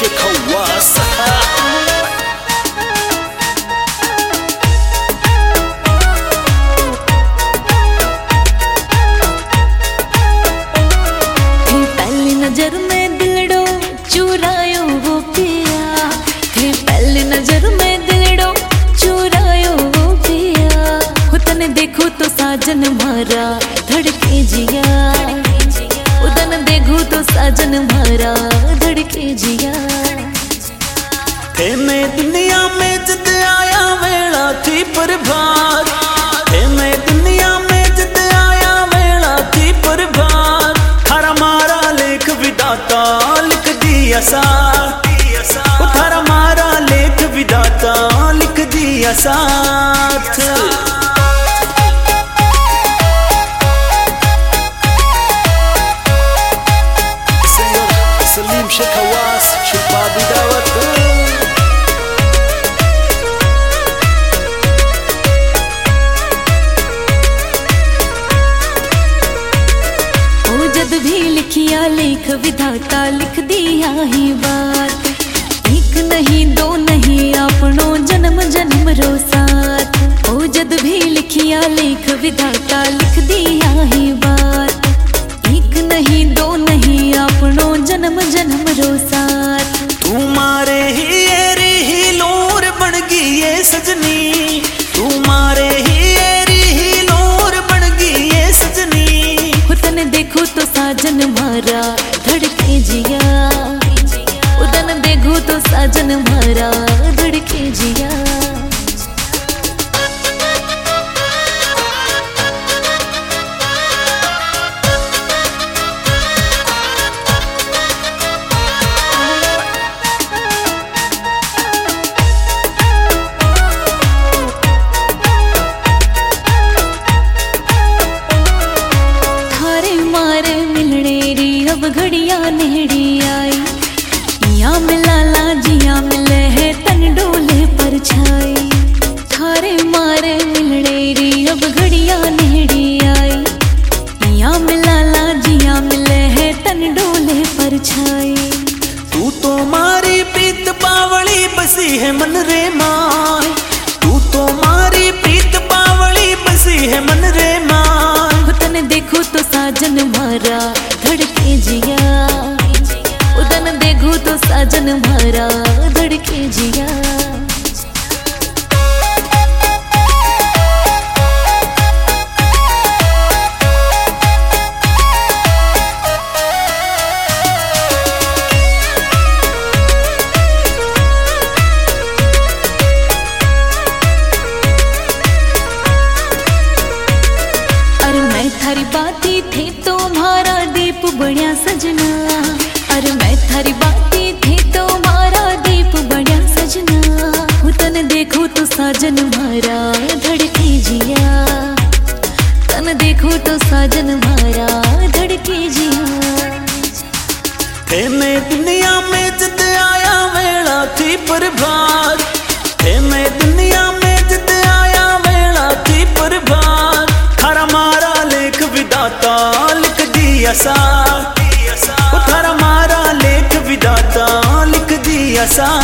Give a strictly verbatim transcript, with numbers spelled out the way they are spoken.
Sheikh Hawass. पहली नजर में दिलड़ो चुरायो वो पिया, पहली नजर में दिलड़ो चुरायो वो पिया। हो तने देखो तो साजन मारा धड़के जिया, उदन देखो तो साजन मारा धड़के जिया। थे मैं दुनिया में जद आया वेला थी प्रभात, थे मैं दुनिया में जद आया वेला थी प्रभात। थारा मारा लेख विधाता लिख दिया साथ, थारा मारा लेख विधाता लिख दिया साथ। सलीम शेख हवास शुभादी दावत। ओ जद भी लिखिया लेख विधाता लिख दिया ही बात, एक नहीं दो नहीं अपनो जन्म जन्म रो साथ। ओ जद भी लिखिया लेख विधाता लिख दिया ही बात, एक नहीं दो नहीं अपनो जन्म जन्म रो साथ। तू मारे ही एरी ही लोर बन गई ये सजनी, तू मारे ही एरी ही लोर बन गई ये सजनी। हो तने देखो तो साजन मारा धड़के जिया, उदन देखो तो साजन मारा धड़के जिया। अब घड़िया नेड़ी आई, या मिलाला जिया मिले है तन डोले पर छाई। थारे मारे मिलने री अब घड़िया नेड़ी आई, या मिलाला जिया मिले है तन डोले पर छाई। तू तो मारी प्रीत पावली बसी है मन रे माय, तू तो मारी प्रीत पावली बसी है मन रे माय। तने देखो तो साजन मारा धड़के जिया, उदन देखो तो साजन मारा धड़के जिया। अरे मैं थारी बाती थे तुम्हारा दीप बढ़िया सजना, अरे मैं थारी बाती थी तुम्हारा दीप बढ़िया सजना। तन देखो तो साजन मारा धड़के जिया, तन देखो तो साजन मारा धड़के जिया। थे मैं दुनिया में जद आया वेला थी प्रभात, थे मैं दुनिया में जद आया वेला थी प्रभात। थारा मारा लेख विधाता लिख दिया साथ, थारा मारा लेख विधाता लिख दिया साथ।